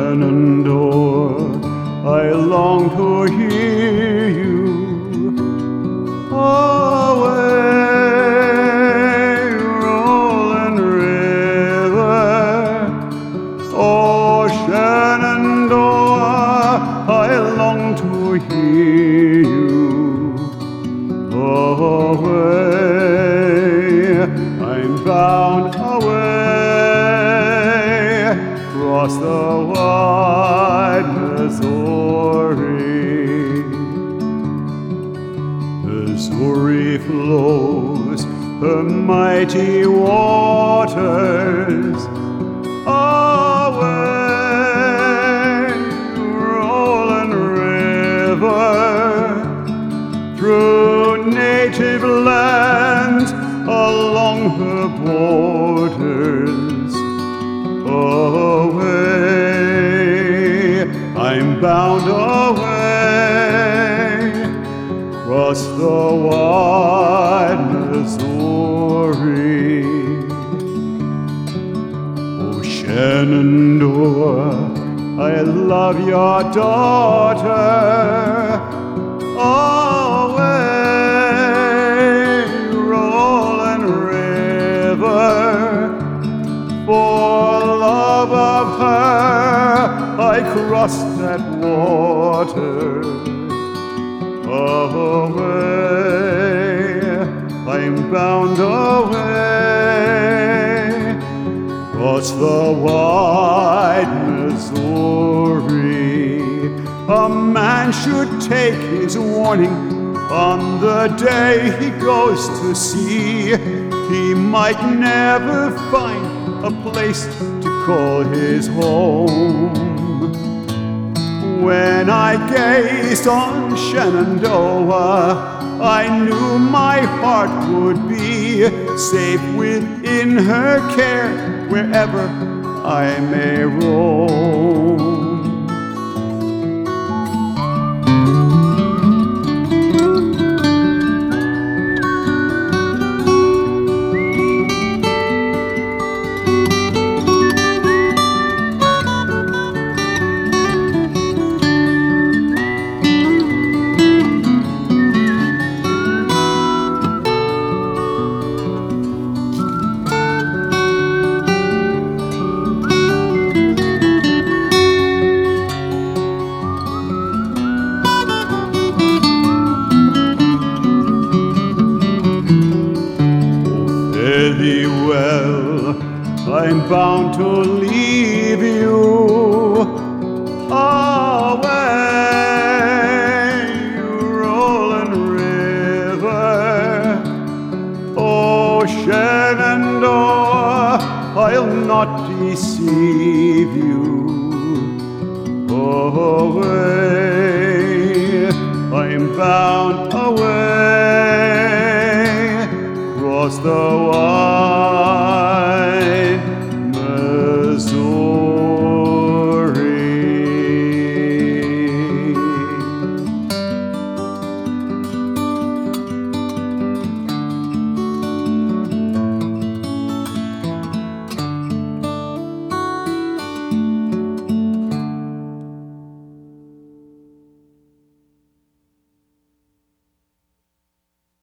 Shenandoah, I long to hear you. Away, rolling river, oh Shenandoah, I long to hear you. Away, I'm bound away, across the wide Missouri. Missouri flows her mighty waters. Away, rolling river, through native lands, along her borders. Away, I'm bound away, across the wide Missouri. Oh Shenandoah, I love your daughter. Away, rolling river, for love of her I crossed that water. Away, I'm bound away, across the wide Missouri. A man should take his warning on the day he goes to sea. He might never find a place to call his home. When I gazed on Shenandoah, I knew my heart would be safe within her care wherever I may roam. Well, I'm bound to leave you. Away, rolling river, oh Shenandoah, I'll not deceive you. Away, I'm bound away, across the wide